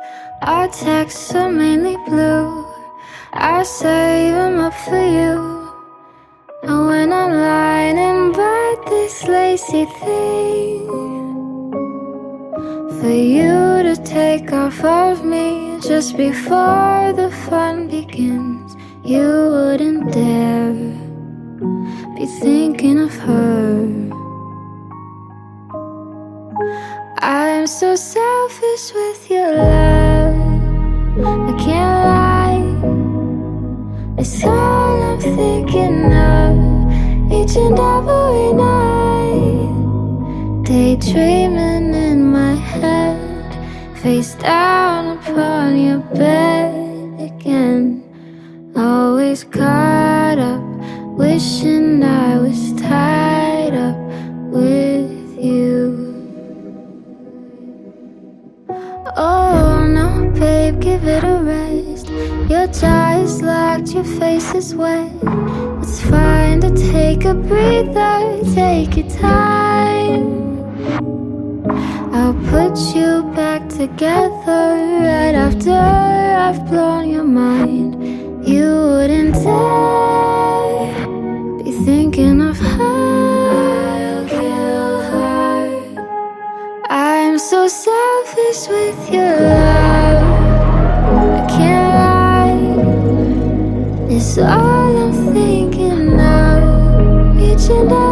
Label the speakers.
Speaker 1: Our texts are mainly blue. I save them up for you. And when I'm lying by this lazy thing, for you to take off of me just before the fun begins, you wouldn't dare be thinking of her. I'm so selfish with your love, I can't lie. It's all I'm thinking of each and every night. Daydreaming in my head, face down upon your bed again. Always caught up, wishing I was tied up with you. Oh no, babe, give it a rest. Your jaw is locked, your face is wet. It's fine to take a breather, take your time. I'll put you back together right after I've blown your mind. You wouldn't dare be thinking of her, kill her. I'm so selfish with your love, I can't lie. It's all I'm thinking of each and every